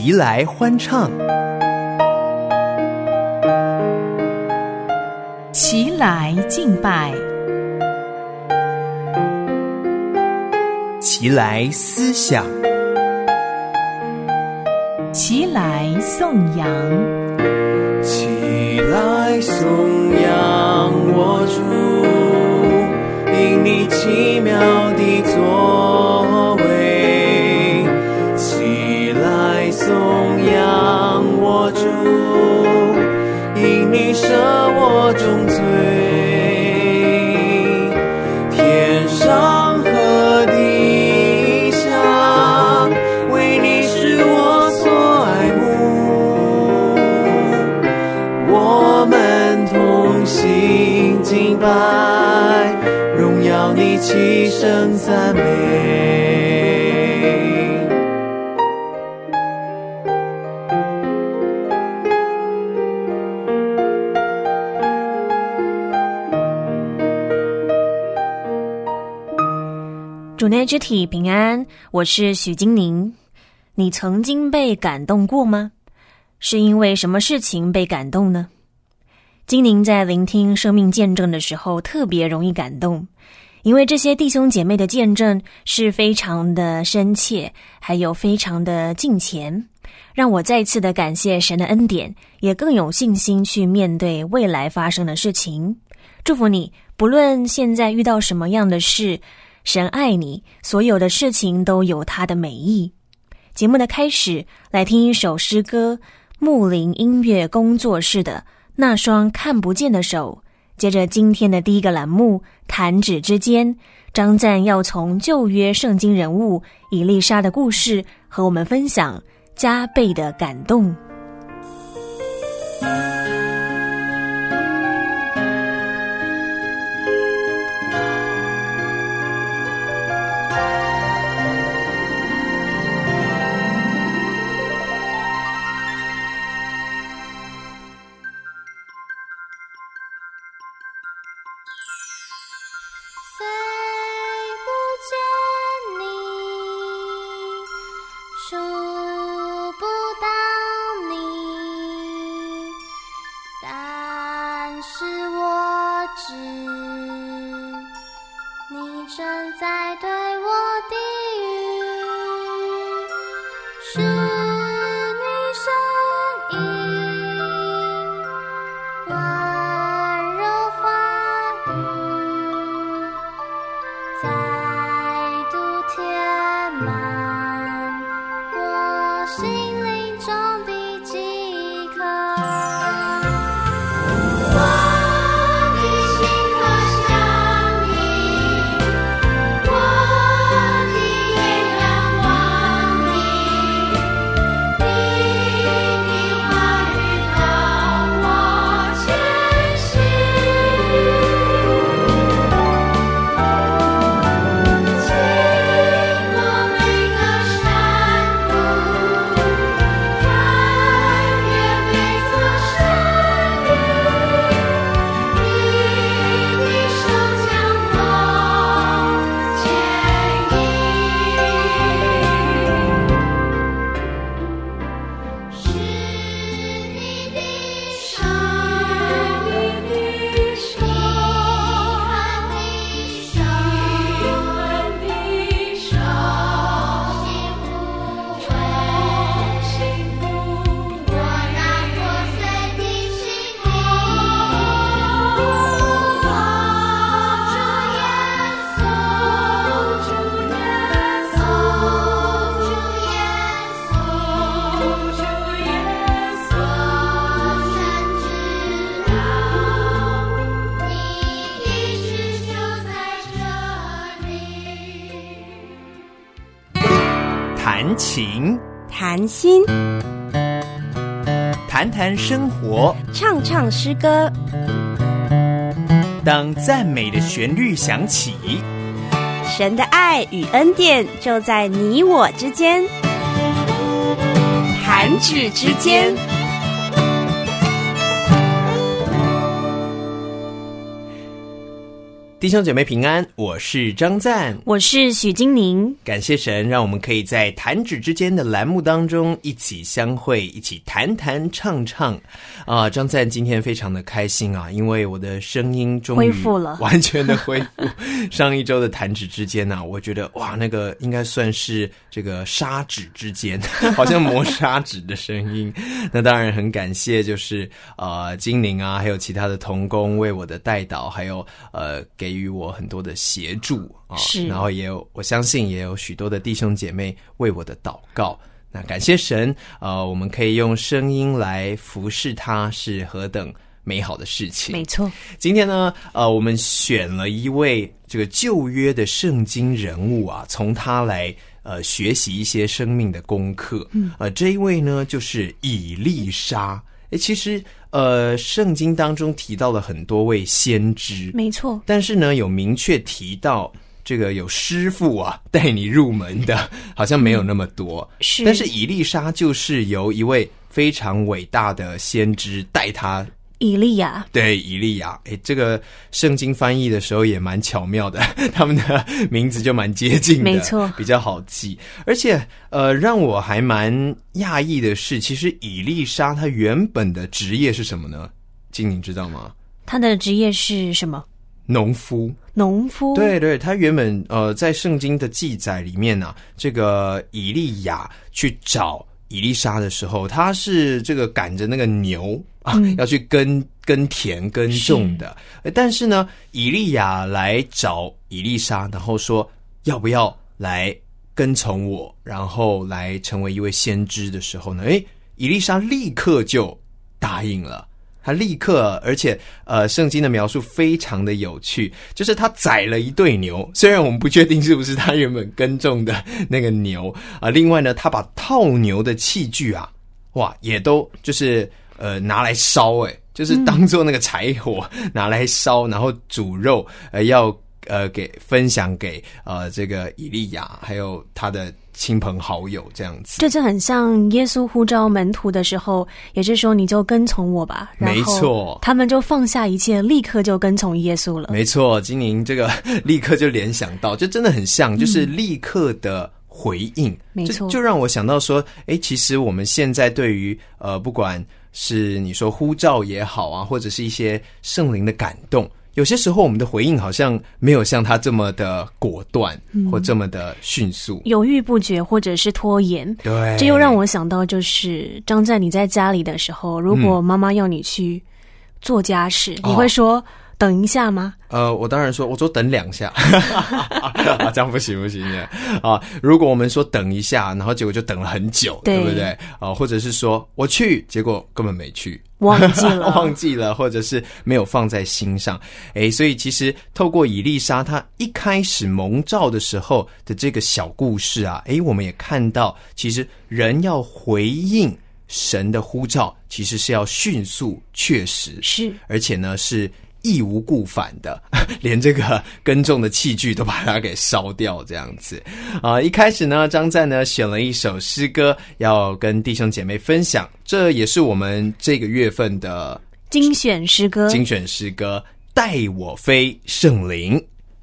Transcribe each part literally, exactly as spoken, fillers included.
齐来欢唱， 齐来敬拜， 齐来思想， 齐来颂扬， 齐来颂扬我主，因你奇妙的作为。齐来颂扬我主，因你赦我重罪。天上和地下，为你是我所爱慕。我们同心敬拜，荣耀你，齐声赞美。 主内之体平安，我是许金宁。你曾经被感动过吗？是因为什么事情被感动呢？金宁在聆听生命见证的时候特别容易感动，因为这些弟兄姐妹的见证是非常的深切，还有非常的敬虔，让我再次的感谢神的恩典，也更有信心去面对未来发生的事情。祝福你，不论现在遇到什么样的事，神爱你，所有的事情都有他的美意。节目的开始，来听一首诗歌，牧灵音乐工作室的那双看不见的手。接着今天的第一个栏目，弹指之间，张赞要从旧约圣经人物以利沙的故事和我们分享加倍的感动。 弹琴， 谈心， 谈谈生活， 唱唱诗歌。 当赞美的旋律响起， 神的爱与恩典就在你我之间， 弹指之间。 弟兄姐妹平安，我是张赞， 我是许金宁。 感谢神，让我们可以在弹指之间的栏目当中一起相会，一起弹弹唱唱啊！张赞今天非常的开心啊，因为我的声音终于恢复了， 完全的恢复。上一周的弹指之间啊，我觉得哇，那个应该算是这个砂纸之间，好像磨砂纸的声音。那当然很感谢，就是呃金宁啊，还有其他的同工为我的带导，还有呃给予我很多的协助啊， 是， 然后也有我相信也有许多的弟兄姐妹为我的祷告。那感谢神，呃，我们可以用声音来服侍他，是何等美好的事情。 没错， 今天呢，呃，我们选了一位这个旧约的圣经人物啊，从他来呃学习一些生命的功课。嗯，呃，这一位呢就是以利沙。诶，其实呃，圣经当中提到了很多位先知， 没错， 但是呢，有明确提到这个有师傅啊带你入门的，好像没有那么多。 是， 但是以利沙就是由一位非常伟大的先知带他。 以利亚， 对，以利亚，诶，这个圣经翻译的时候也蛮巧妙的，他们的名字就蛮接近的， 没错， 比较好记。而且，呃，让我还蛮讶异的是，其实以利沙他原本的职业是什么呢？金宁知道吗？ 他的职业是什么？ 农夫。 农夫， 对对，他原本呃在圣经的记载里面啊，这个以利亚去找以利沙的时候，他是这个赶着那个牛啊，嗯、要去耕耕田耕种的。但是呢，以利亚来找以利沙，然后说要不要来跟从我，然后来成为一位先知的时候呢，诶，以利沙立刻就答应了。他立刻，而且呃，圣经的描述非常的有趣，就是他宰了一对牛，虽然我们不确定是不是他原本耕种的那个牛啊、呃。另外呢，他把套牛的器具啊，哇，也都就是呃拿来烧，诶，就是当做那个柴火、嗯、拿来烧，然后煮肉，呃，要呃给分享给呃这个以利亚还有他的亲朋好友这样子。 这就很像耶稣呼召门徒的时候，也是说你就跟从我吧，然后没错，他们就放下一切，立刻就跟从耶稣了。 没错，金宁这个立刻就联想到，就真的很像，就是立刻的回应。嗯、没错，就让我想到说，诶，其实我们现在对于呃，不管是你说呼召也好啊，或者是一些圣灵的感动，有些时候我们的回应好像没有像他这么的果断、嗯、或这么的迅速， 犹豫不决或者是拖延。 对， 这又让我想到，就是张赞你在家里的时候，如果妈妈要你去做家事、嗯、你会说、哦、等一下吗？ 呃，我当然说，我说等两下，啊，这样不行不行的啊！如果我们说等一下，然后结果就等了很久， 对, 对不对？啊，或者是说我去，结果根本没去， 忘记了， 忘记了，或者是没有放在心上。诶，所以其实透过以利沙他一开始蒙召的时候的这个小故事啊，诶，我们也看到，其实人要回应神的呼召，其实是要迅速、确实， 是， 而且呢是义无顾返的，连这个耕种的器具都把它给烧掉，这样子啊、呃。一开始呢，张赞呢选了一首诗歌要跟弟兄姐妹分享，这也是我们这个月份的精选诗歌。 精选诗歌，带我飞，圣灵。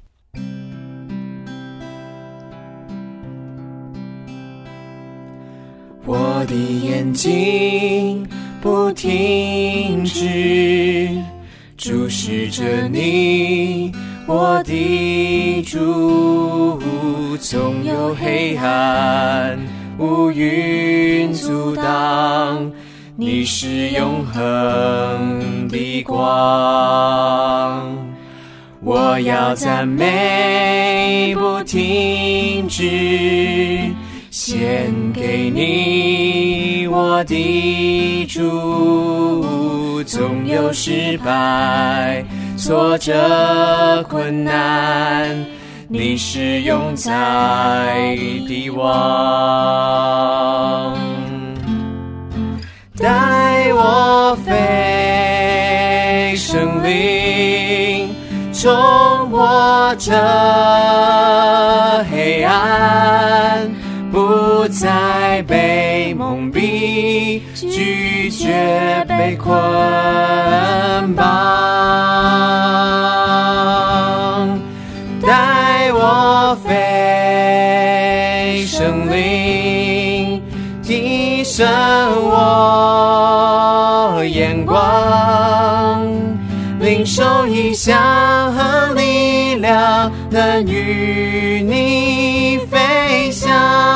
我的眼睛不停止注视着你，我的主，总有黑暗乌云阻挡，你是永恒的光。我要赞美不停止，献给你，我的主，总有失败挫折困难，你是永在的王。带我飞，圣灵冲破这黑暗，不再被蒙蔽，拒绝被捆绑。 我肺，圣灵提升我眼光，领受异象和力量，能与你飞翔。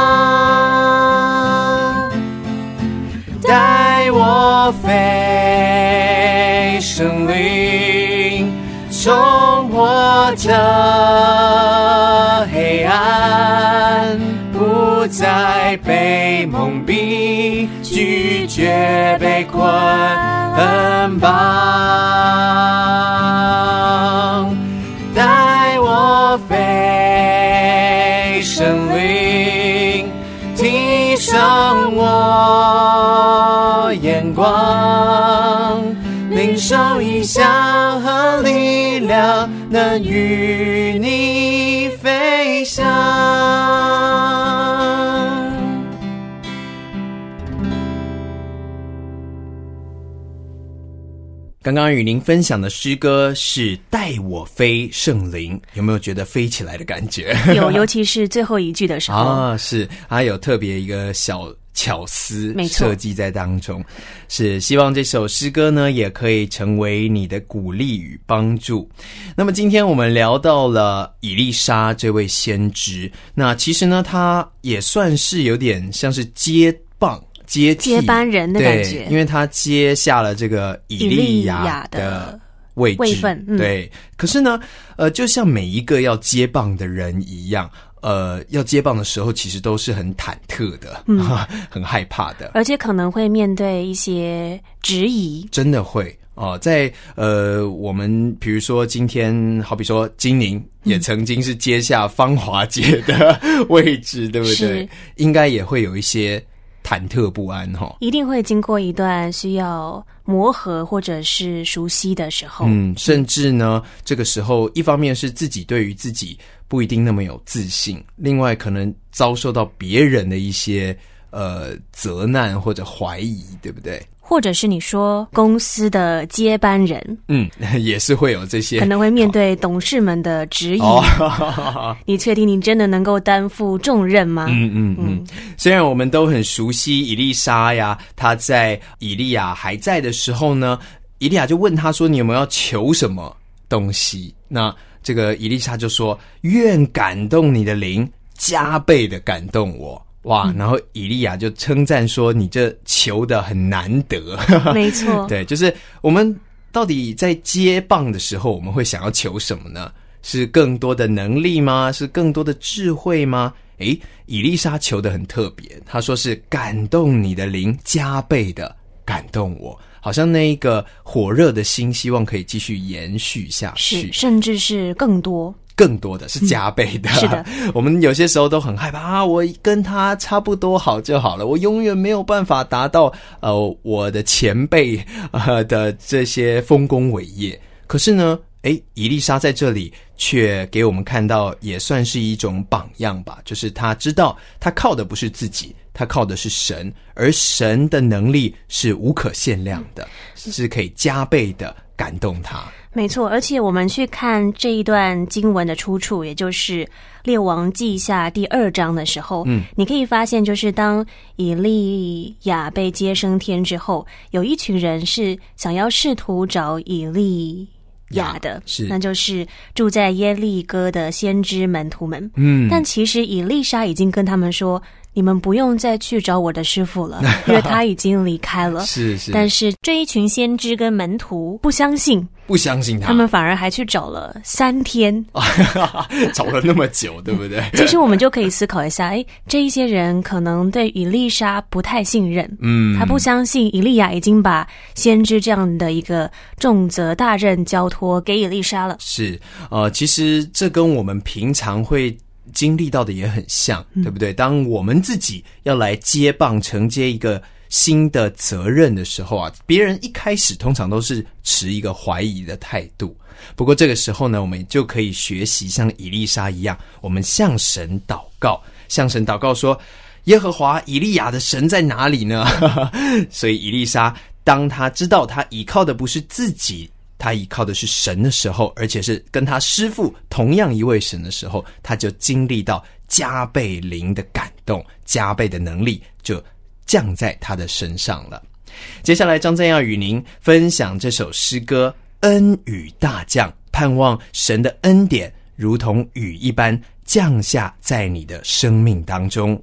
带我飞，圣灵冲破这黑暗，不再被蒙蔽，拒绝被捆绑。带我飞，圣灵提升我眼光，领受异象和力量，能与你飞翔。 刚刚与您分享的诗歌是带我飞圣灵，有没有觉得飞起来的感觉？ 有，尤其是最后一句的时候啊，是它有特别一个小巧思设计在当中，是希望这首诗歌呢也可以成为你的鼓励与帮助。那么今天我们聊到了以利沙这位先知，那其实呢他也算是有点像是接棒接替接班人的感觉， 因为他接下了这个以利亚的位置， 位分、嗯、 对。可是呢呃就像每一个要接棒的人一样，呃，要接棒的时候，其实都是很忐忑的，嗯，很害怕的， 而且可能会面对一些质疑， 真的会哦、呃。在呃，我们比如说今天，好比说金宁也曾经是接下芳华姐的位置，嗯、对不对？应该也会有一些忐忑不安哈、哦， 一定会经过一段需要磨合或者是熟悉的时候， 嗯，甚至呢，这个时候一方面是自己对于自己不一定那么有自信，另外可能遭受到别人的一些呃责难或者怀疑，对不对？ 或者是你说公司的接班人， 嗯，也是会有这些， 可能会面对董事们的质疑。哦、你确定你真的能够担负重任吗？ 嗯嗯嗯。虽然我们都很熟悉以利沙呀，他在以利亚还在的时候呢，以利亚就问他说：“你有没有要求什么东西？”那这个以利沙就说：“愿感动你的灵，加倍的感动我。”哇！然后以利亚就称赞说：“你这求的很难得。” 没错， 对，就是我们到底在接棒的时候，我们会想要求什么呢？是更多的能力吗？是更多的智慧吗？诶，以利沙求的很特别，他说是感动你的灵，加倍的感动我。好像那一个火热的心，希望可以继续延续下去， 是，甚至是更多。 更多的是加倍的、嗯、 是的。 我们有些时候都很害怕啊，我跟他差不多好就好了，我永远没有办法达到呃我的前辈呃的这些丰功伟业。可是呢诶，以利沙在这里却给我们看到，也算是一种榜样吧，就是他知道他靠的不是自己，他靠的是神，而神的能力是无可限量的，是可以加倍的感动他。 没错，而且我们去看这一段经文的出处，也就是列王记下第二章的时候，嗯，你可以发现，就是当以利亚被接升天之后，有一群人是想要试图找以利亚的， 是， 那就是住在耶利哥的先知门徒们。 嗯， 但其实以利沙已经跟他们说，你们不用再去找我的师父了，因为他已经离开了。 是是， 但是这一群先知跟门徒不相信， 不相信他， 他们反而还去找了三天， 找了那么久，对不对？ 其实我们就可以思考一下，诶，这一些人可能对以利沙不太信任， 嗯， 他不相信以利亚已经把先知这样的一个重责大任交托给以利沙了。 是，呃，其实这跟我们平常会经历到的也很像，对不对？当我们自己要来接棒承接一个新的责任的时候啊，别人一开始通常都是持一个怀疑的态度。不过这个时候呢，我们就可以学习像以利沙一样，我们向神祷告，向神祷告说，耶和华以利亚的神在哪里呢？所以以利沙当他知道他依靠的不是自己， 他依靠的是神的时候，而且是跟他师父同样一位神的时候，他就经历到加倍灵的感动，加倍的能力就降在他的身上了。接下来张正要与您分享这首诗歌恩雨大降，盼望神的恩典如同雨一般降下在你的生命当中。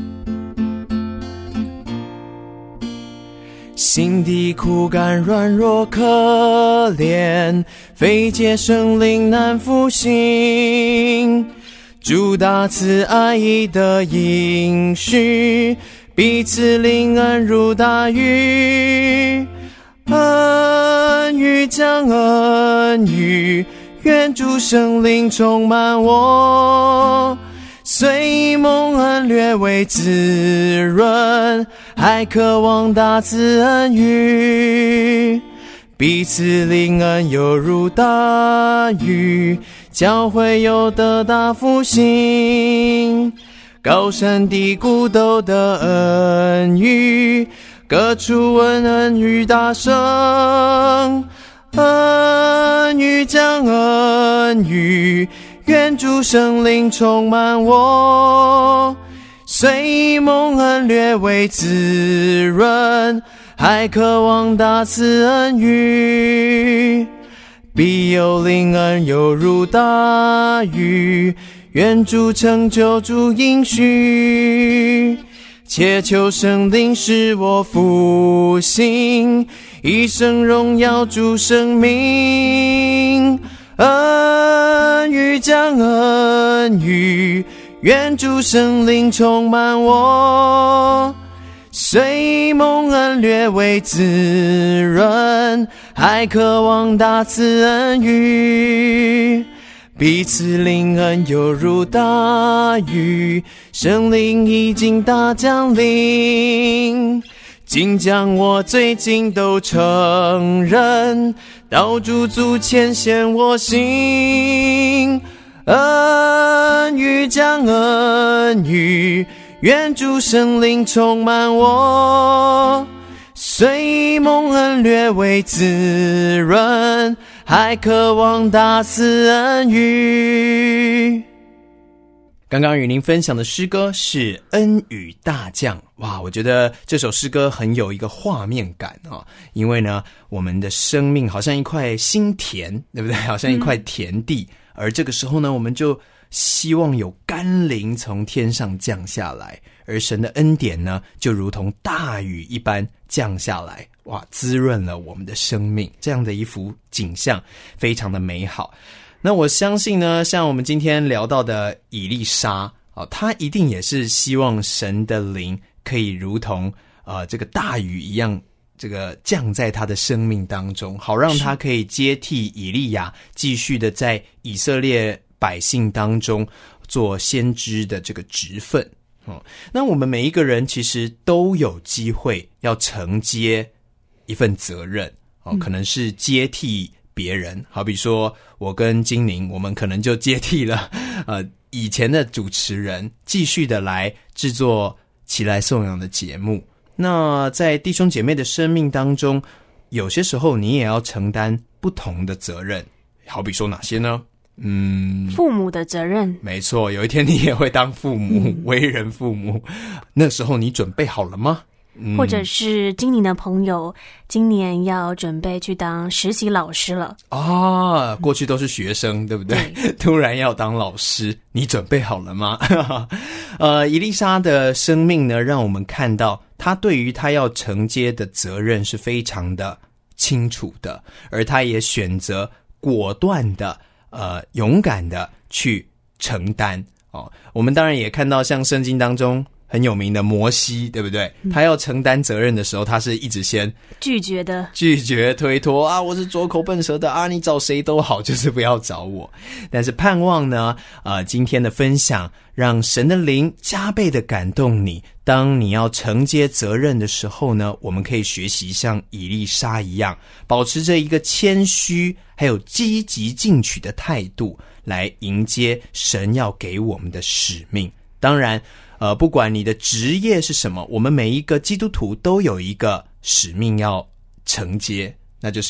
心地枯干软弱可怜，非借圣灵难复兴。主大慈爱意的应许，彼此灵恩如大雨。恩雨降恩雨，愿主圣灵充满我。虽蒙恩略微滋润，还渴望大慈恩雨。彼此灵恩犹如大雨，教会有的大复兴。高山低谷都的恩雨，各处恩恩雨大声。恩雨降恩雨，愿主圣灵充满我。虽蒙恩略微滋润，还渴望大慈恩雨。必有灵恩犹如大雨，愿主成就主应许。切求圣灵使我复兴，一生荣耀主生命。恩雨降恩雨，愿主圣灵充满我。虽蒙恩略微滋润，还渴望大慈恩雨。彼此灵恩犹如大雨，圣灵已经大降临。竟将我最近都承认，到主足前显我心。恩雨降恩雨，愿主圣灵充满我。虽蒙恩略微滋润，还渴望大慈恩雨。 刚刚与您分享的诗歌是恩雨大降。哇，我觉得这首诗歌很有一个画面感啊，因为呢我们的生命好像一块新田，对不对？好像一块田地、嗯、而这个时候呢我们就希望有甘霖从天上降下来，而神的恩典呢就如同大雨一般降下来，哇，滋润了我们的生命，这样的一幅景象非常的美好。那我相信呢，像我们今天聊到的以利沙、哦、他一定也是希望神的灵可以如同呃这个大雨一样，这个降在他的生命当中，好让他可以接替以利亚，继续的在以色列百姓当中做先知的这个职分、哦、那我们每一个人其实都有机会要承接一份责任、哦、可能是接替别人，好比说我跟金宁，我们可能就接替了呃以前的主持人，继续的来制作起来颂扬的节目。那在弟兄姐妹的生命当中，有些时候你也要承担不同的责任，好比说哪些呢？嗯， 父母的责任。 没错，有一天你也会当父母、嗯、为人父母，那时候你准备好了吗？嗯、 或者是今年的朋友今年要准备去当实习老师了啊，过去都是学生、嗯、对不对？对，突然要当老师，你准备好了吗？呃，以利沙的生命呢，让我们看到他对于他要承接的责任是非常的清楚的，而他也选择果断的呃勇敢的去承担哦。我们当然也看到像圣经当中很有名的摩西，对不对？他要承担责任的时候，他是一直先拒绝的， 拒绝推脱啊，我是拙口笨舌的啊，你找谁都好，就是不要找我。但是盼望呢，呃，今天的分享让神的灵加倍的感动你。当你要承接责任的时候呢，我们可以学习像以利沙一样，保持着一个谦虚还有积极进取的态度，来迎接神要给我们的使命。当然呃，不管你的职业是什么，我们每一个基督徒都有一个使命要承接，那就是要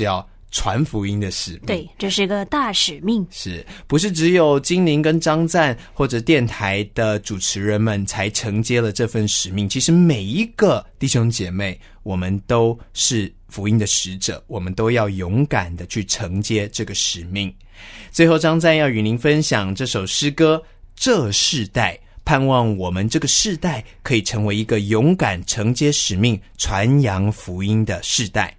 传福音的使命。 对，这是个大使命， 是不是只有金宁跟张赞或者电台的主持人们才承接了这份使命？其实每一个弟兄姐妹，我们都是福音的使者，我们都要勇敢的去承接这个使命。最后张赞要与您分享这首诗歌，这世代，盼望我们这个世代可以成为一个勇敢承接使命传扬福音的世代。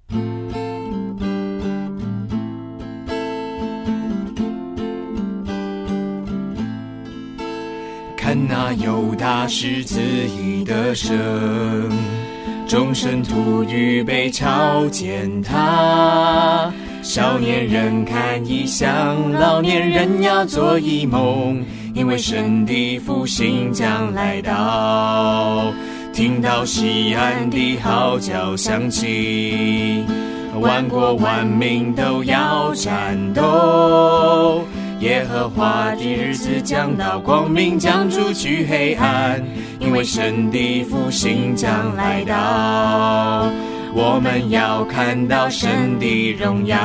看那犹大狮子已得胜，众生徒预备朝见他。少年人看异象，老年人要做异梦，因为神的复兴将来到。听到西安的号角响起，万国万民都要战斗。耶和华的日子将到，光明将除去黑暗，因为神的复兴将来到。我们要看到神的荣耀。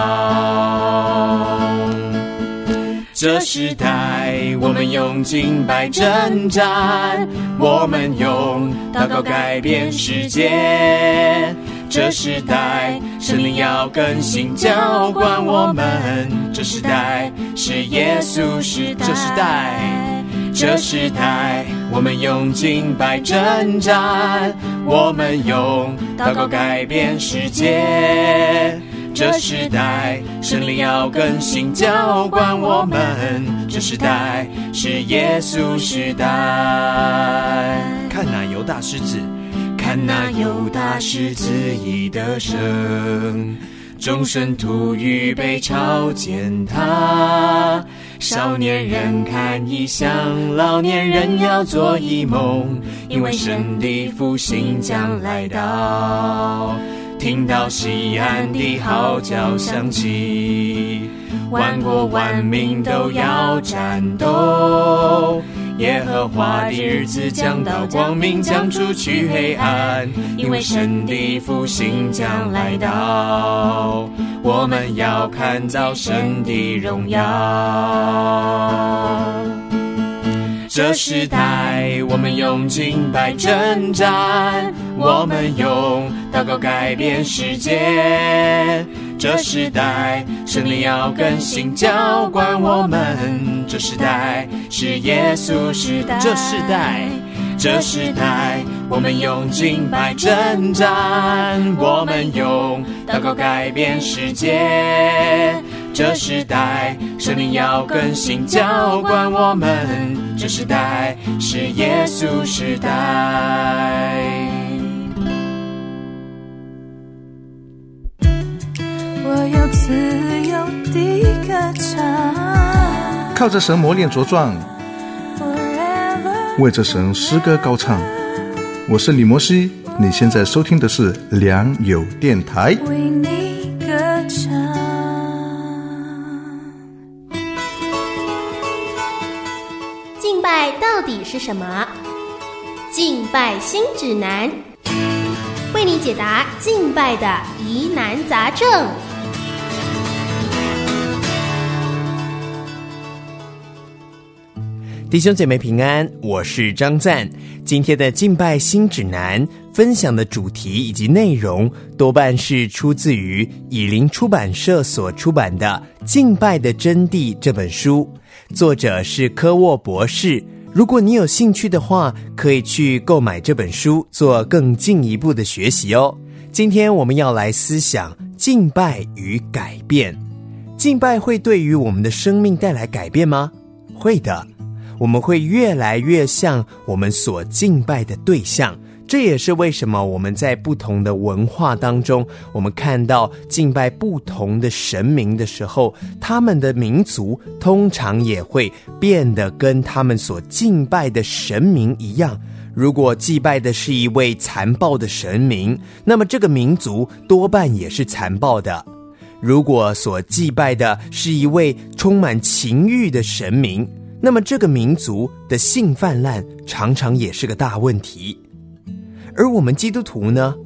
这时代我们用敬拜征战，我们用祷告改变世界。这时代神灵要更新浇灌我们，这时代是耶稣时代。这时代这时代我们用敬拜征战，我们用祷告改变世界。这时代神灵要更新浇灌我们，这时代是耶稣时代。 看那犹大狮子， 看那犹大狮子已得胜，众生徒预备朝见他。少年人看异象，老年人要做异梦，因为神的复兴将来到。听到西安的号角响起，万国万民都要战斗。耶和华的日子将到，光明将除去黑暗，因为神的复兴将来到。我们要看到神的荣耀。这时代我们用敬拜征战，我们用祷告改变世界。这时代神灵要更新浇灌我们，这时代是耶稣时代。这时代这时代我们用敬拜征战，我们用祷告改变世界。这时代神灵要更新浇灌我们，这时代是耶稣时代。 我要自由的歌唱， 靠着神磨练茁壮，为着神诗歌高唱。我是李摩西，你现在收听的是良友电台， 为你歌唱。 敬拜到底是什么？敬拜新指南，为你解答敬拜的疑难杂症。 弟兄姐妹平安，我是张赞。今天的敬拜新指南分享的主题以及内容多半是出自于以林出版社所出版的《敬拜的真谛》这本书，作者是科沃博士。如果你有兴趣的话，可以去购买这本书做更进一步的学习哦。今天我们要来思想敬拜与改变。敬拜会对于我们的生命带来改变吗？会的，我们会越来越像我们所敬拜的对象。这也是为什么我们在不同的文化当中，我们看到敬拜不同的神明的时候，他们的民族通常也会变得跟他们所敬拜的神明一样。如果祭拜的是一位残暴的神明，那么这个民族多半也是残暴的。如果所祭拜的是一位充满情欲的神明，那么这个民族的性泛滥常常也是个大问题。而我们基督徒呢，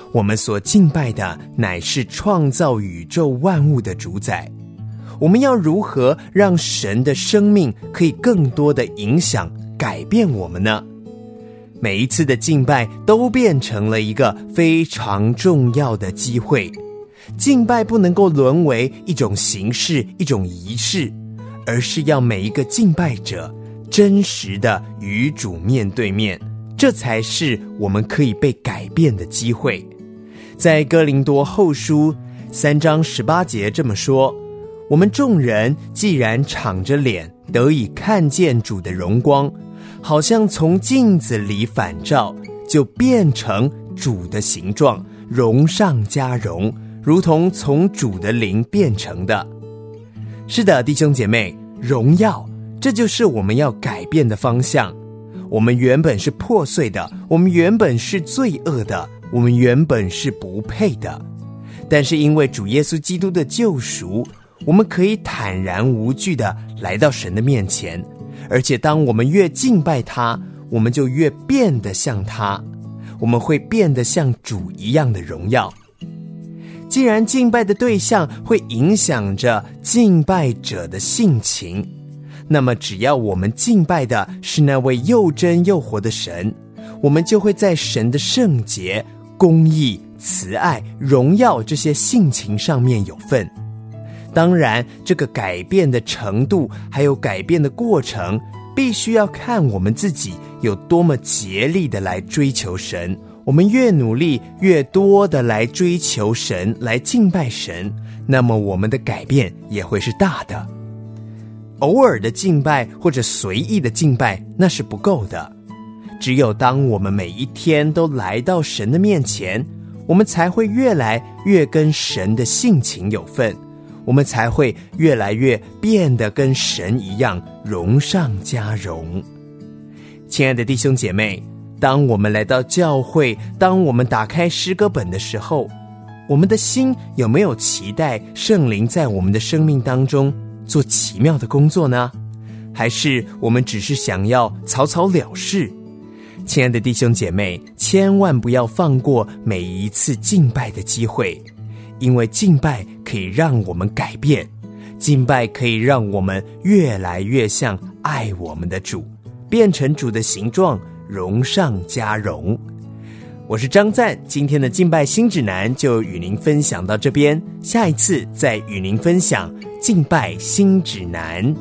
我们所敬拜的乃是创造宇宙万物的主宰。我们要如何让神的生命可以更多的影响改变我们呢？每一次的敬拜都变成了一个非常重要的机会。敬拜不能够沦为一种形式，一种仪式，而是要每一个敬拜者真实的与主面对面，这才是我们可以被改变的机会。在哥林多后书三章十八节这么说，我们众人既然敞着脸得以看见主的荣光，好像从镜子里反照，就变成主的形状，荣上加荣，如同从主的灵变成的。是的，弟兄姐妹，荣耀，这就是我们要改变的方向。我们原本是破碎的，我们原本是罪恶的，我们原本是不配的，但是因为主耶稣基督的救赎，我们可以坦然无惧地来到神的面前，而且当我们越敬拜他，我们就越变得像他，我们会变得像主一样的荣耀。既然敬拜的对象会影响着敬拜者的性情，那么只要我们敬拜的是那位又真又活的神，我们就会在神的圣洁、公义、慈爱、荣耀这些性情上面有份。当然，这个改变的程度还有改变的过程，必须要看我们自己有多么竭力的来追求神。我们越努力，越多的来追求神，来敬拜神，那么我们的改变也会是大的。偶尔的敬拜或者随意的敬拜，那是不够的。只有当我们每一天都来到神的面前，我们才会越来越跟神的性情有份，我们才会越来越变得跟神一样，荣上加荣。亲爱的弟兄姐妹，当我们来到教会，当我们打开诗歌本的时候，我们的心有没有期待圣灵在我们的生命当中做奇妙的工作呢？还是我们只是想要草草了事？亲爱的弟兄姐妹，千万不要放过每一次敬拜的机会，因为敬拜可以让我们改变，敬拜可以让我们越来越像爱我们的主，变成主的形状，荣上加荣。我是张赞，今天的敬拜新指南就与您分享到这边，下一次再与您分享敬拜新指南。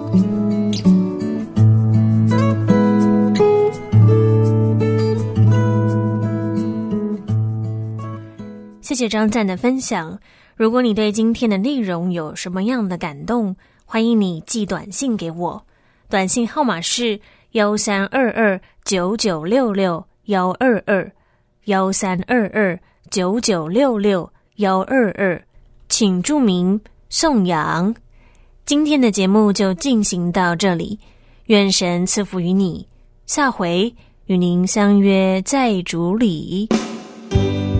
谢谢张赞的分享。如果你对今天的内容有什么样的感动，欢迎你寄短信给我，短信号码是幺三二二九九六六幺二二幺三二二九九六六幺二二，请注明颂扬。今天的节目就进行到这里，愿神赐福于你，下回与您相约在主里。